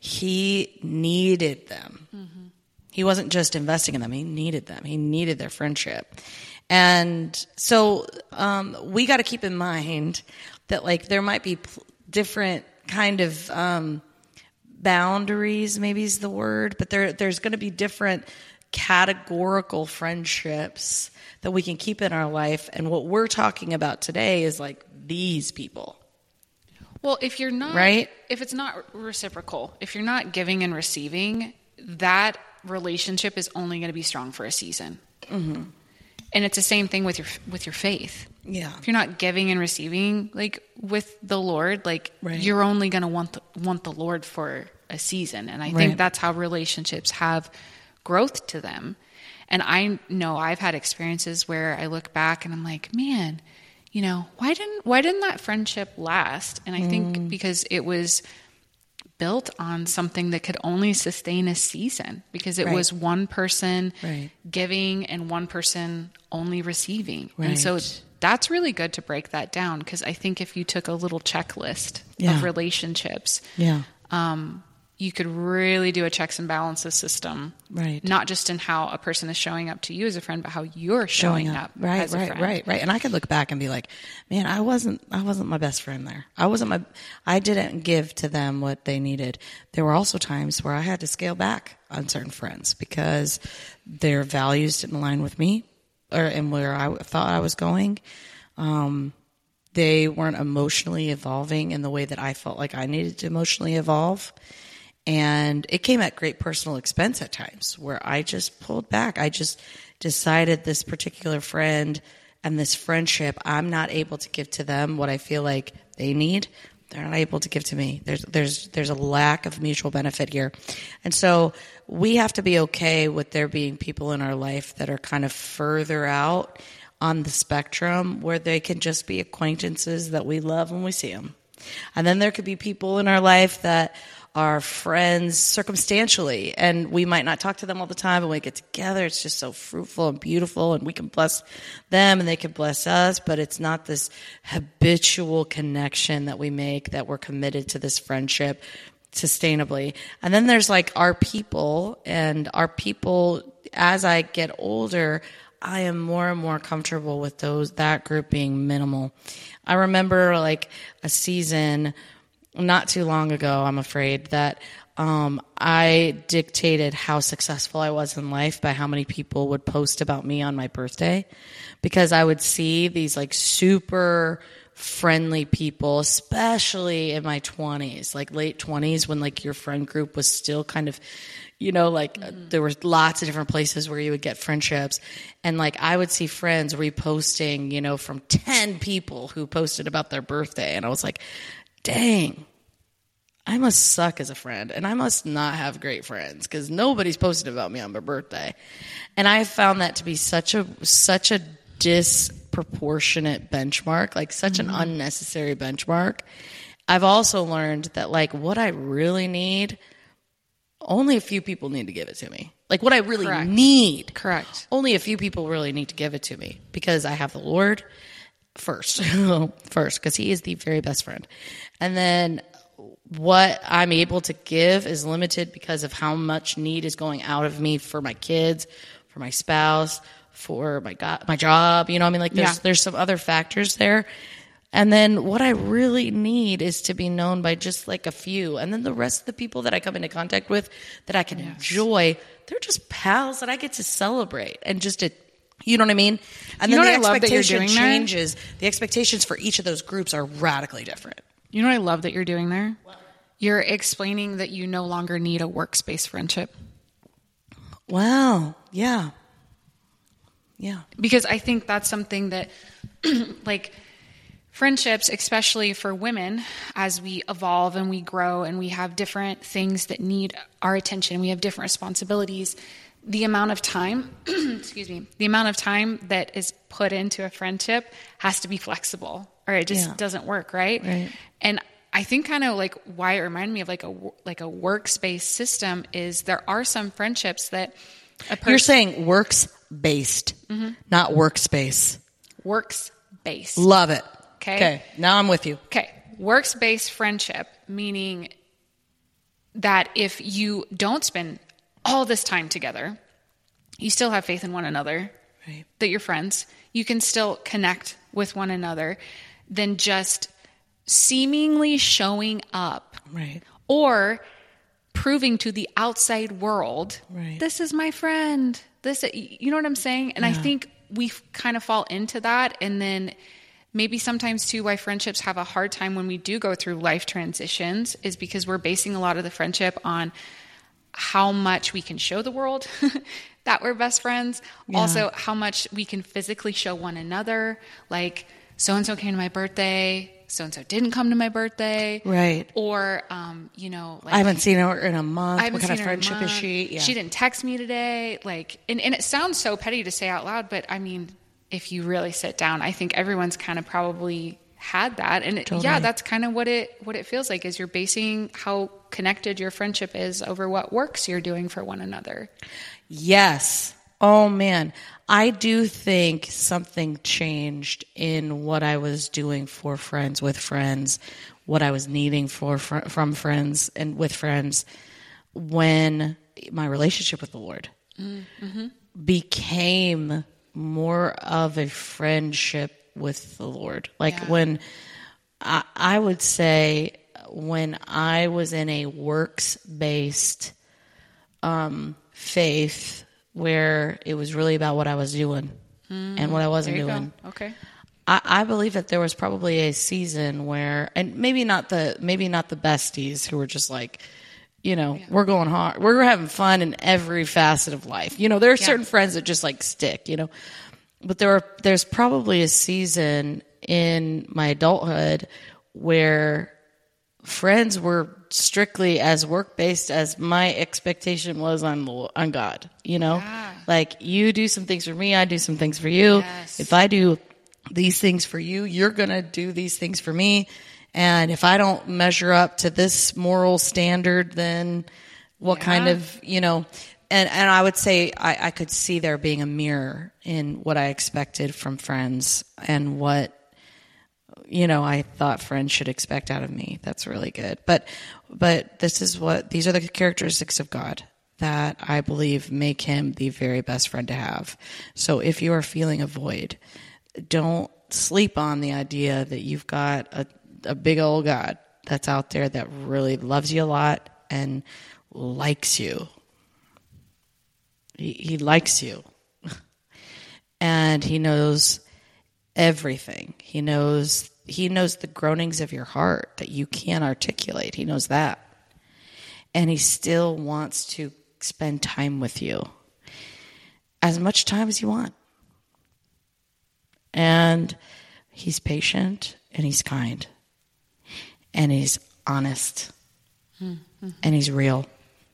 he needed them. Mm-hmm. He wasn't just investing in them. He needed them. He needed their friendship. And so we got to keep in mind that, like, there might be different kind of boundaries, maybe is the word, but there's going to be different categorical friendships that we can keep in our life. And what we're talking about today is like these people. Well, if it's not reciprocal, if you're not giving and receiving, that relationship is only going to be strong for a season. Mm-hmm. And it's the same thing with your faith. Yeah. If you're not giving and receiving, like with the Lord, like you're only going to want the Lord for a season. And I think that's how relationships have growth to them. And I know I've had experiences where I look back and I'm like, man, why didn't that friendship last? And I think because it was built on something that could only sustain a season, because it was one person giving and one person only receiving. And so that's really good to break that down, because I think if you took a little checklist of relationships, you could really do a checks and balances system. Right. Not just in how a person is showing up to you as a friend, but how you're showing up as a friend. Right. And I could look back and be like, man, I wasn't my best friend there. I didn't give to them what they needed. There were also times where I had to scale back on certain friends because their values didn't align with me and where I thought I was going. They weren't emotionally evolving in the way that I felt like I needed to emotionally evolve. And it came at great personal expense at times where I just pulled back. I just decided this particular friend and this friendship, I'm not able to give to them what I feel like they need. They're not able to give to me. There's a lack of mutual benefit here. And so we have to be okay with there being people in our life that are kind of further out on the spectrum where they can just be acquaintances that we love when we see them. And then there could be people in our life that are friends circumstantially, and we might not talk to them all the time, but when we get together, it's just so fruitful and beautiful, and we can bless them and they can bless us, but it's not this habitual connection that we make, that we're committed to this friendship sustainably. And then there's like our people, as I get older, I am more and more comfortable with that group being minimal. I remember like a season not too long ago, I'm afraid, that I dictated how successful I was in life by how many people would post about me on my birthday, because I would see these like super friendly people, especially in my 20s, like late 20s, when like your friend group was still kind of, there were lots of different places where you would get friendships. And like I would see friends reposting, from 10 people who posted about their birthday. And I was like, dang, I must suck as a friend, and I must not have great friends because nobody's posted about me on my birthday. And I found that to be such a disproportionate benchmark, like such an unnecessary benchmark. I've also learned that like what I really need, only a few people need to give it to me. Like what I really need. Correct. Only a few people really need to give it to me because I have the Lord first, because he is the very best friend. And then what I'm able to give is limited because of how much need is going out of me for my kids, for my spouse, for my job. There's some other factors there. And then what I really need is to be known by just like a few. And then the rest of the people that I come into contact with that I can enjoy, they're just pals that I get to celebrate and just to, you know what I mean? And then the expectation changes. The expectations for each of those groups are radically different. You know what I love that you're doing there? What? You're explaining that you no longer need a workspace friendship. Wow. Yeah. Yeah. Because I think that's something that, like, friendships, especially for women, as we evolve and we grow and we have different things that need our attention, we have different responsibilities, the amount of time, the amount of time that is put into a friendship has to be flexible, or it just doesn't work, right? And I think kind of like why it reminded me of like a workspace system is there are some friendships that you're saying works-based, not workspace. Works-based. Love it. Okay. Now I'm with you. Okay. Works-based friendship, meaning that if you don't spend all this time together, you still have faith in one another, right? That you're friends, you can still connect with one another, than just seemingly showing up, right? Or proving to the outside world, right, this is my friend. You know what I'm saying? And I think we kind of fall into that, and then maybe sometimes too why friendships have a hard time when we do go through life transitions is because we're basing a lot of the friendship on how much we can show the world that we're best friends. Yeah. Also, how much we can physically show one another. Like, so-and-so came to my birthday. So-and-so didn't come to my birthday. Right. Or, like, I haven't seen her in a month. What kind of friendship is she? Yeah. She didn't text me today. Like, and it sounds so petty to say out loud, but I mean, if you really sit down, I think everyone's kind of probably had that. And totally. That's kind of what it feels like, is you're basing how connected your friendship is over what works you're doing for one another. Yes. Oh man, I do think something changed in what I was doing for friends, with friends, what I was needing from friends and with friends when my relationship with the Lord became more of a friendship with the Lord. Like when I would say when I was in a works-based faith where it was really about what I was doing and what I wasn't doing. Go. Okay. I believe that there was probably a season where, and maybe not the besties who were just like, we're going hard. We're having fun in every facet of life. There are certain friends that just like stick, but there's probably a season in my adulthood where friends were strictly as work-based as my expectation was on God, like you do some things for me, I do some things for you. Yes. If I do these things for you, you're going to do these things for me. And if I don't measure up to this moral standard, then what kind of, and I would say I could see there being a mirror in what I expected from friends and what, I thought friends should expect out of me. That's really good. But these are the characteristics of God that I believe make him the very best friend to have. So if you are feeling a void, don't sleep on the idea that you've got a big old God that's out there that really loves you a lot and likes you. He likes you. And he knows everything. He knows the groanings of your heart that you can't articulate. He knows that. And he still wants to spend time with you. As much time as you want. And he's patient and he's kind. And he's honest. Mm-hmm. And he's real.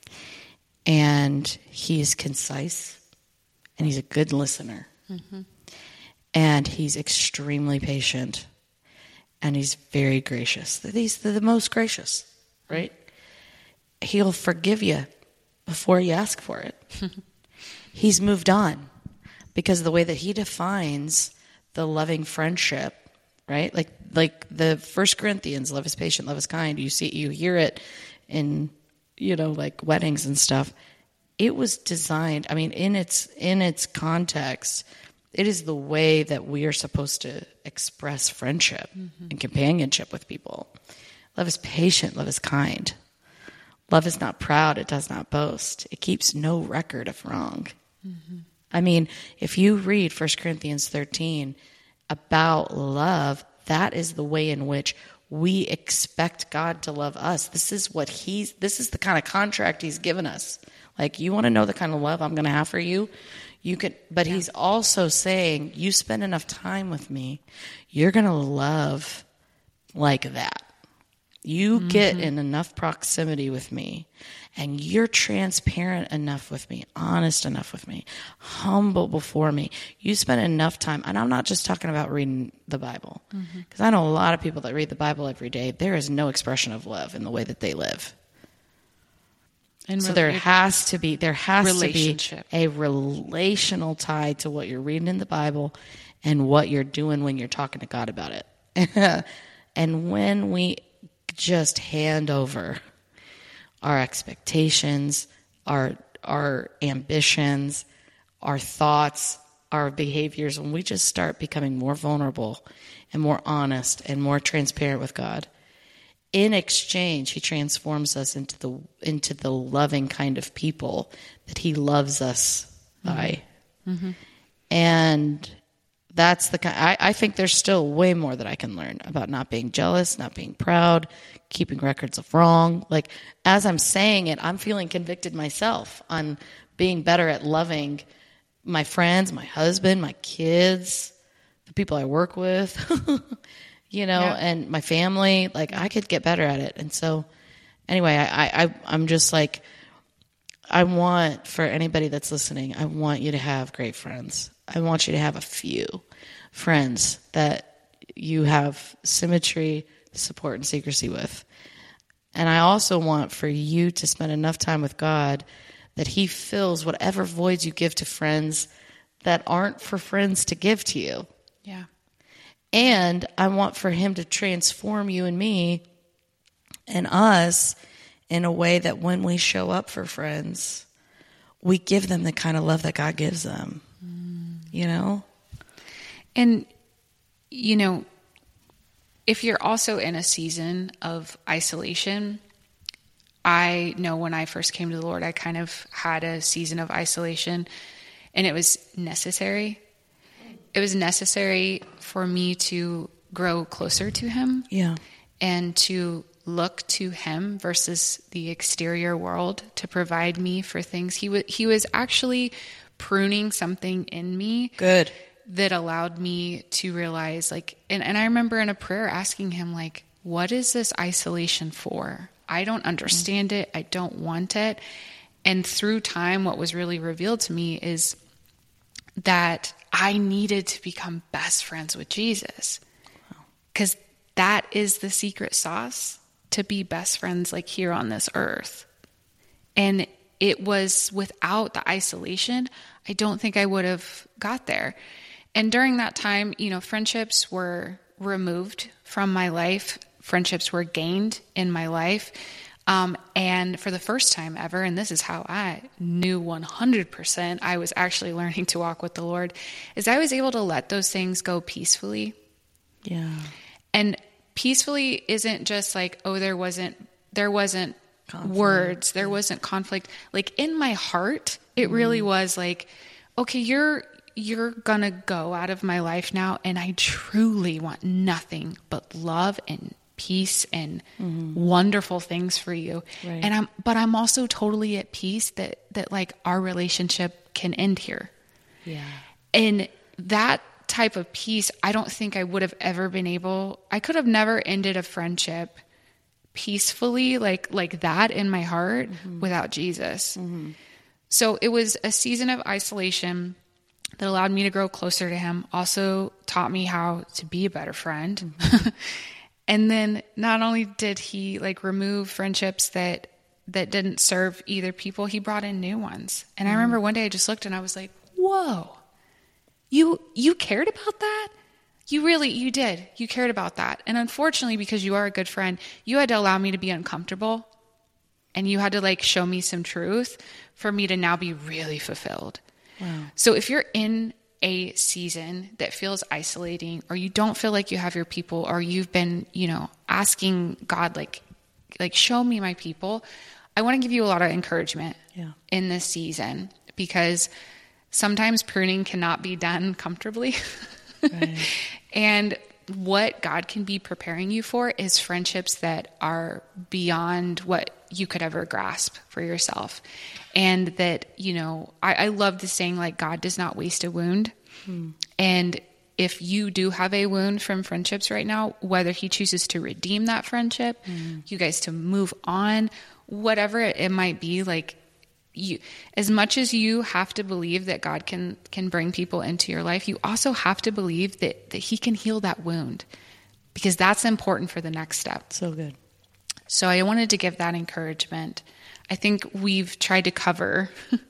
And he is concise. And he's a good listener. Mm-hmm. And he's extremely patient. And he's very gracious. He's the most gracious, right? He'll forgive you before you ask for it. He's moved on because of the way that he defines the loving friendship, right? Like the 1 Corinthians, love is patient, love is kind. You hear it in, like weddings and stuff. It was designed, in its context, it is the way that we are supposed to express friendship and companionship with people. Love is patient, love is kind. Love is not proud, it does not boast. It keeps no record of wrong. Mm-hmm. If you read 1 Corinthians 13 about love, that is the way in which we expect God to love us. This is the kind of contract he's given us. Like, you want to know the kind of love I'm going to have for you? But he's also saying, you spend enough time with me, you're going to love like that. You get in enough proximity with me, and you're transparent enough with me, honest enough with me, humble before me. You spend enough time, and I'm not just talking about reading the Bible, because I know a lot of people that read the Bible every day. There is no expression of love in the way that they live. And so there has to be a relational tie to what you're reading in the Bible and what you're doing when you're talking to God about it. And when we just hand over our expectations, our ambitions, our thoughts, our behaviors, when we just start becoming more vulnerable and more honest and more transparent with God, in exchange, he transforms us into the loving kind of people that he loves us by. Mm-hmm. And that's the kind. I think there's still way more that I can learn about not being jealous, not being proud, keeping records of wrong. Like, as I'm saying it, I'm feeling convicted myself on being better at loving my friends, my husband, my kids, the people I work with. And my family. Like, I could get better at it. And so, anyway, I'm just like, I want, for anybody that's listening, I want you to have great friends. I want you to have a few friends that you have symmetry, support, and secrecy with. And I also want for you to spend enough time with God that he fills whatever voids you give to friends that aren't for friends to give to you. Yeah. And I want for him to transform you and me and us in a way that when we show up for friends, we give them the kind of love that God gives them, you know? And, you know, if you're also in a season of isolation, I know when I first came to the Lord, I kind of had a season of isolation, and it was necessary. It was necessary for me to grow closer to him. Yeah. And to look to him versus the exterior world to provide me for things. He was actually pruning something in me. Good. That allowed me to realize, like, and I remember in a prayer asking him, like, what is this isolation for? I don't understand it. I don't want it. And through time, what was really revealed to me is that I needed to become best friends with Jesus. Because that is the secret sauce to be best friends, like, here on this earth. And it was without the isolation, I don't think I would have got there. And during that time, you know, friendships were removed from my life. Friendships were gained in my life. And for the first time ever, and this is how I knew 100% I was actually learning to walk with the Lord, is I was able to let those things go peacefully. Yeah. And peacefully isn't just like, oh, there wasn't conflict. Words, there wasn't conflict. Like, in my heart, it really was like, okay, you're gonna go out of my life now, and I truly want nothing but love and peace and wonderful things for you. Right. And I'm also totally at peace that like our relationship can end here. Yeah. And that type of peace, I don't think I would have ever been I could have never ended a friendship peacefully like that in my heart without Jesus. So it was a season of isolation that allowed me to grow closer to him, also taught me how to be a better friend. And then not only did he like remove friendships that didn't serve either people, he brought in new ones. And I remember one day I just looked and I was like, whoa, you cared about that? You did. You cared about that. And unfortunately, because you are a good friend, you had to allow me to be uncomfortable, and you had to like show me some truth for me to now be really fulfilled. Wow. So if you're in a season that feels isolating, or you don't feel like you have your people, or you've been, you know, asking God, like show me my people, I want to give you a lot of encouragement in this season, because sometimes pruning cannot be done comfortably. Right. And what God can be preparing you for is friendships that are beyond what you could ever grasp for yourself. And that, you know, I love the saying, like, God does not waste a wound. And if you do have a wound from friendships right now, whether he chooses to redeem that friendship, you guys to move on, whatever it might be, like, you, as much as you have to believe that God can bring people into your life, you also have to believe that he can heal that wound, because that's important for the next step. So good. So I wanted to give that encouragement. I think we've tried to cover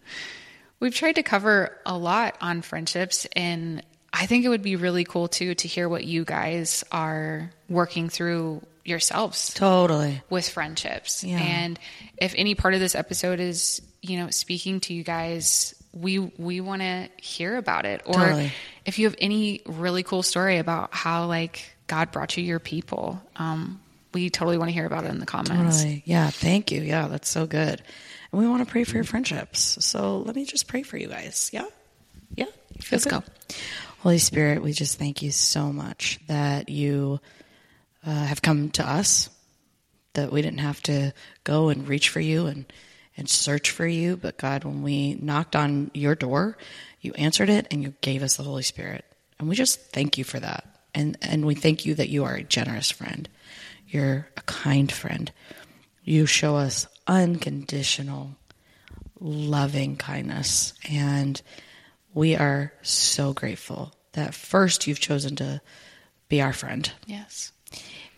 a lot on friendships, and I think it would be really cool too to hear what you guys are working through yourselves. Totally. With friendships. Yeah. And if any part of this episode is, you know, speaking to you guys, we want to hear about it. Or totally. If you have any really cool story about how, like, God brought you your people, we totally want to hear about it in the comments. Totally. Yeah. Thank you. Yeah. That's so good. And we want to pray for your friendships. So let me just pray for you guys. Yeah. Yeah. Let's go. Holy Spirit, we just thank you so much that you have come to us, that we didn't have to go and reach for you and search for you. But God, when we knocked on your door, you answered it and you gave us the Holy Spirit. And we just thank you for that. And we thank you that you are a generous friend. You're a kind friend. You show us unconditional, loving kindness. And we are so grateful that first you've chosen to be our friend. Yes.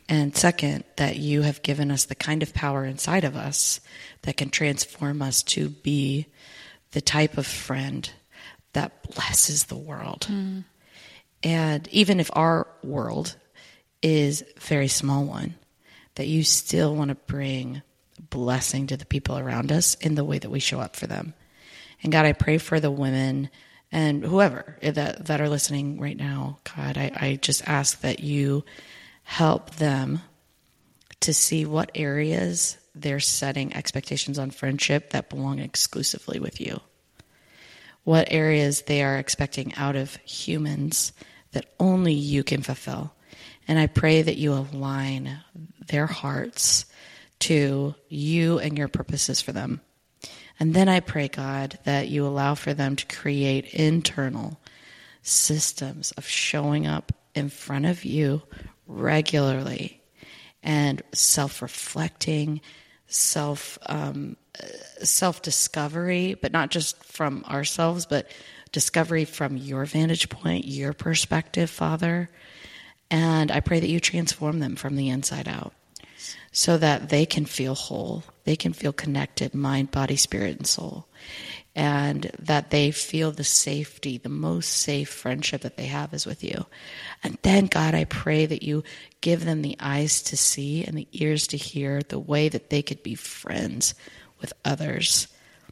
And second, that you have given us the kind of power inside of us that can transform us to be the type of friend that blesses the world. And even if our world is a very small one, that you still want to bring blessing to the people around us in the way that we show up for them. And God, I pray for the women and whoever that are listening right now. God, I just ask that you help them to see what areas they're setting expectations on friendship that belong exclusively with you. What areas they are expecting out of humans that only you can fulfill. And I pray that you align their hearts to you and your purposes for them. And then I pray, God, that you allow for them to create internal systems of showing up in front of you regularly and self-reflecting, self-discovery, but not just from ourselves, but discovery from your vantage point, your perspective, Father. And I pray that you transform them from the inside out so that they can feel whole, they can feel connected, mind, body, spirit, and soul, and that they feel the safety, the most safe friendship that they have is with you. And then, God, I pray that you give them the eyes to see and the ears to hear the way that they could be friends with others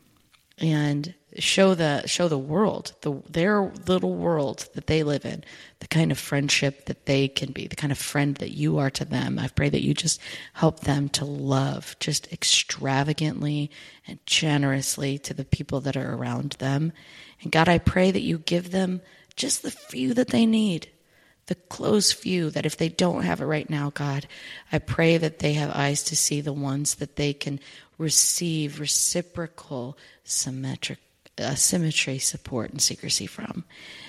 and show the world, their little world that they live in, the kind of friendship that they can be, the kind of friend that you are to them. I pray that you just help them to love just extravagantly and generously to the people that are around them. And God, I pray that you give them just the few that they need, the close few, that if they don't have it right now, God, I pray that they have eyes to see the ones that they can receive reciprocal symmetry, support, and secrecy from.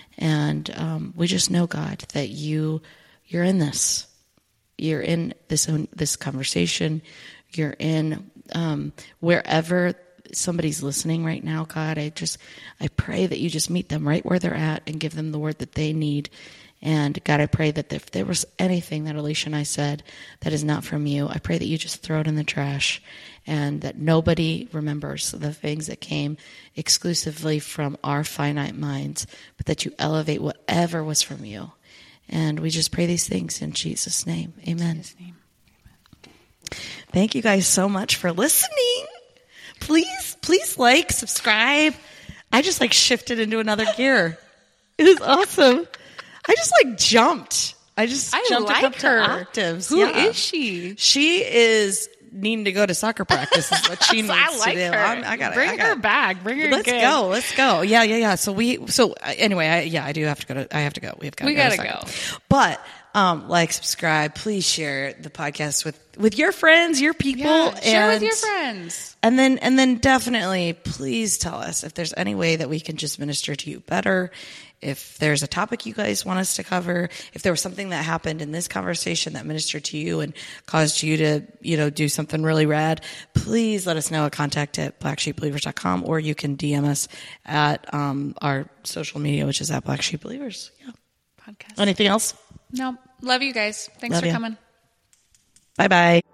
And we just know, God, that you're in this. You're in this conversation. You're in wherever somebody's listening right now, God. I pray that you just meet them right where they're at and give them the word that they need. And God, I pray that if there was anything that Alicia and I said that is not from you, I pray that you just throw it in the trash and that nobody remembers the things that came exclusively from our finite minds, but that you elevate whatever was from you. And we just pray these things in Jesus' name. Amen. In Jesus' name. Thank you guys so much for listening. Please like, subscribe. I just shifted into another gear. It was awesome. I just jumped. I jumped like up to her. octaves. Who is she? She is needing to go to soccer practice is what she needs I like to do. her. Bring her back. Bring her. Let's go. Yeah. So anyway, I do have to go. I have to go. We gotta go. But subscribe. Please share the podcast with your friends, your people. Yeah, share with your friends. And then definitely please tell us if there's any way that we can just minister to you better. If there's a topic you guys want us to cover, if there was something that happened in this conversation that ministered to you and caused you to, do something really rad, please let us know at contact@blacksheepbelievers.com, or you can DM us at our social media, which is at Black Sheep Believers. Yeah. Podcast. Anything else? No. Love you guys. Thanks Love for you. coming. Bye-bye.